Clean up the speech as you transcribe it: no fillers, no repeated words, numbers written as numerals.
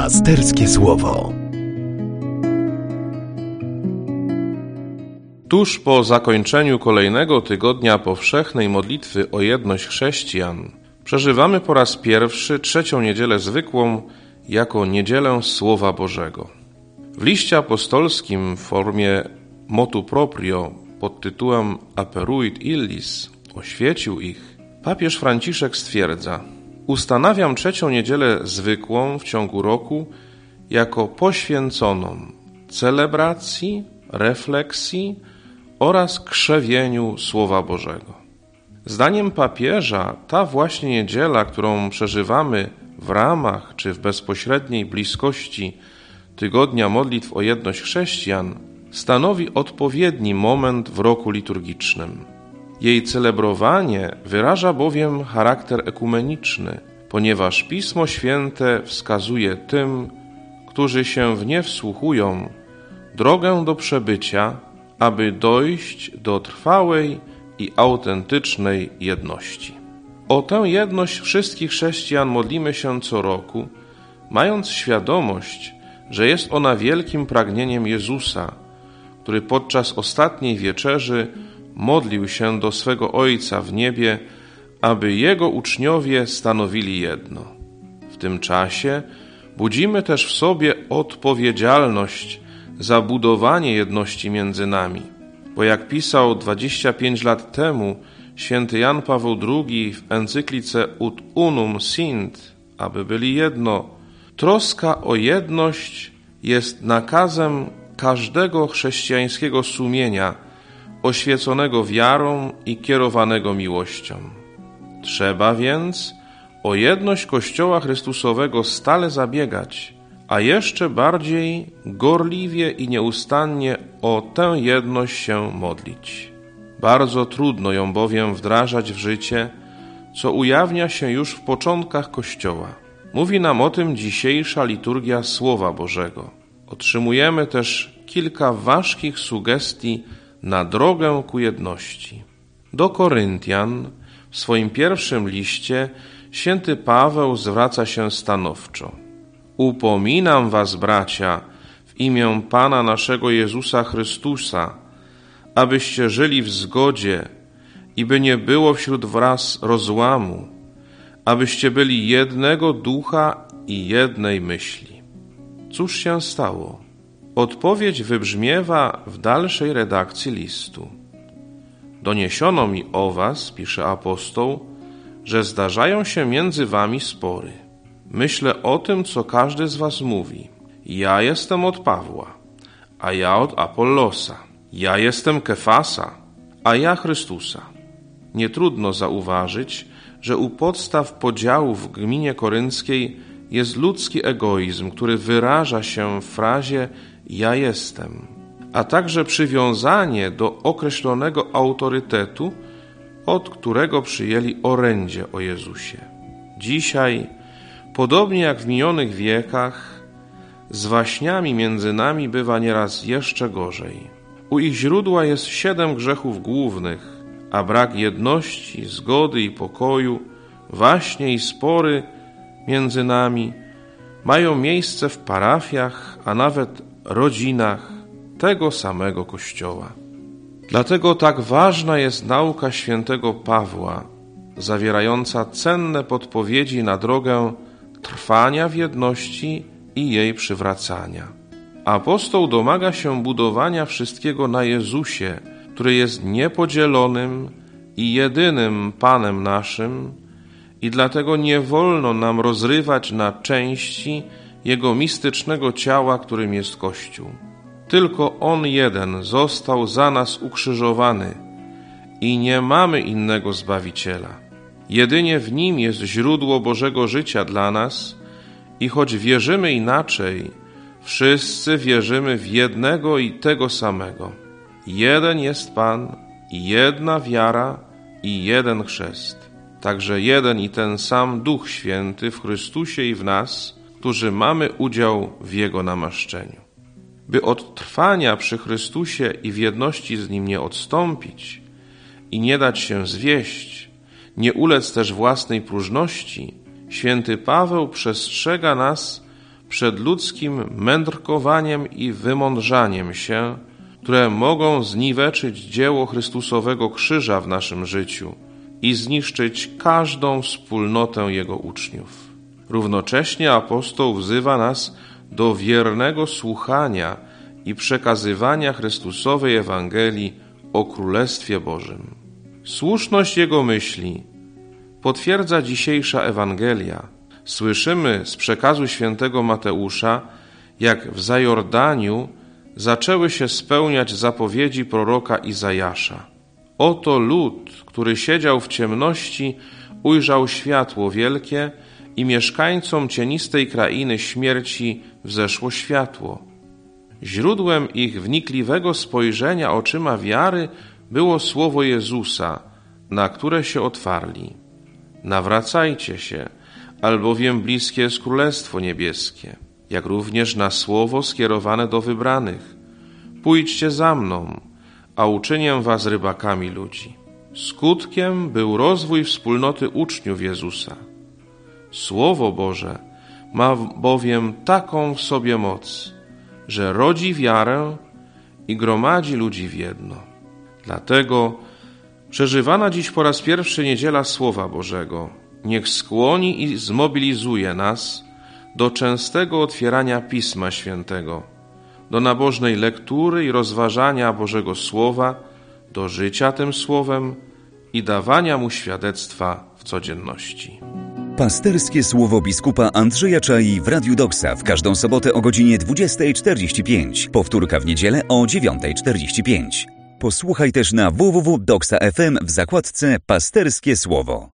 Pasterskie Słowo. Tuż po zakończeniu kolejnego tygodnia powszechnej modlitwy o jedność chrześcijan przeżywamy po raz pierwszy trzecią niedzielę zwykłą jako niedzielę Słowa Bożego. W liście apostolskim w formie motu proprio pod tytułem Aperuit illis, oświecił ich, papież Franciszek stwierdza: ustanawiam trzecią niedzielę zwykłą w ciągu roku jako poświęconą celebracji, refleksji oraz krzewieniu Słowa Bożego. Zdaniem papieża ta właśnie niedziela, którą przeżywamy w ramach czy w bezpośredniej bliskości Tygodnia Modlitw o Jedność Chrześcijan, stanowi odpowiedni moment w roku liturgicznym. Jej celebrowanie wyraża bowiem charakter ekumeniczny, ponieważ Pismo Święte wskazuje tym, którzy się w nie wsłuchują, drogę do przebycia, aby dojść do trwałej i autentycznej jedności. O tę jedność wszystkich chrześcijan modlimy się co roku, mając świadomość, że jest ona wielkim pragnieniem Jezusa, który podczas ostatniej wieczerzy modlił się do swego Ojca w niebie, aby Jego uczniowie stanowili jedno. W tym czasie budzimy też w sobie odpowiedzialność za budowanie jedności między nami, bo jak pisał 25 lat temu święty Jan Paweł II w encyklice Ut unum sint, aby byli jedno, troska o jedność jest nakazem każdego chrześcijańskiego sumienia, oświeconego wiarą i kierowanego miłością. Trzeba więc o jedność Kościoła Chrystusowego stale zabiegać, a jeszcze bardziej gorliwie i nieustannie o tę jedność się modlić. Bardzo trudno ją bowiem wdrażać w życie, co ujawnia się już w początkach Kościoła. Mówi nam o tym dzisiejsza liturgia Słowa Bożego. Otrzymujemy też kilka ważkich sugestii na drogę ku jedności. Do Koryntian w swoim pierwszym liście święty Paweł zwraca się stanowczo: upominam was, bracia, w imię Pana naszego Jezusa Chrystusa, abyście żyli w zgodzie i by nie było wśród was rozłamu, abyście byli jednego ducha i jednej myśli. Cóż się stało? Odpowiedź wybrzmiewa w dalszej redakcji listu. Doniesiono mi o was, pisze apostoł, że zdarzają się między wami spory. Myślę o tym, co każdy z was mówi. Ja jestem od Pawła, a ja od Apollosa. Ja jestem Kefasa, a ja Chrystusa. Nie trudno zauważyć, że u podstaw podziału w gminie korynckiej jest ludzki egoizm, który wyraża się w frazie ja jestem, a także przywiązanie do określonego autorytetu, od którego przyjęli orędzie o Jezusie. Dzisiaj, podobnie jak w minionych wiekach, z waśniami między nami bywa nieraz jeszcze gorzej. U ich źródła jest 7 grzechów głównych, a brak jedności, zgody i pokoju, waśnie i spory między nami mają miejsce w parafiach, a nawet rodzinach tego samego Kościoła. Dlatego tak ważna jest nauka świętego Pawła, zawierająca cenne podpowiedzi na drogę trwania w jedności i jej przywracania. Apostoł domaga się budowania wszystkiego na Jezusie, który jest niepodzielonym i jedynym Panem naszym, i dlatego nie wolno nam rozrywać na części Jego mistycznego ciała, którym jest Kościół. Tylko On jeden został za nas ukrzyżowany i nie mamy innego Zbawiciela. Jedynie w Nim jest źródło Bożego życia dla nas i choć wierzymy inaczej, wszyscy wierzymy w jednego i tego samego. Jeden jest Pan, i jedna wiara i jeden chrzest. Także jeden i ten sam Duch Święty w Chrystusie i w nas, którzy mamy udział w Jego namaszczeniu. By od trwania przy Chrystusie i w jedności z Nim nie odstąpić i nie dać się zwieść, nie ulec też własnej próżności, święty Paweł przestrzega nas przed ludzkim mędrkowaniem i wymądrzaniem się, które mogą zniweczyć dzieło Chrystusowego krzyża w naszym życiu i zniszczyć każdą wspólnotę Jego uczniów. Równocześnie apostoł wzywa nas do wiernego słuchania i przekazywania Chrystusowej Ewangelii o Królestwie Bożym. Słuszność jego myśli potwierdza dzisiejsza Ewangelia. Słyszymy z przekazu świętego Mateusza, jak w Zajordaniu zaczęły się spełniać zapowiedzi proroka Izajasza. Oto lud, który siedział w ciemności, ujrzał światło wielkie i mieszkańcom cienistej krainy śmierci wzeszło światło. Źródłem ich wnikliwego spojrzenia oczyma wiary było słowo Jezusa, na które się otwarli. Nawracajcie się, albowiem bliskie jest Królestwo Niebieskie, jak również na słowo skierowane do wybranych. Pójdźcie za mną, a uczynię was rybakami ludzi. Skutkiem był rozwój wspólnoty uczniów Jezusa. Słowo Boże ma bowiem taką w sobie moc, że rodzi wiarę i gromadzi ludzi w jedno. Dlatego przeżywana dziś po raz pierwszy niedziela Słowa Bożego niech skłoni i zmobilizuje nas do częstego otwierania Pisma Świętego, do nabożnej lektury i rozważania Bożego Słowa, do życia tym Słowem i dawania mu świadectwa w codzienności. Pasterskie słowo biskupa Andrzeja Czai w Radiu Doksa w każdą sobotę o godzinie 20:45. Powtórka w niedzielę o 9:45. Posłuchaj też na www.doksa.fm w zakładce Pasterskie Słowo.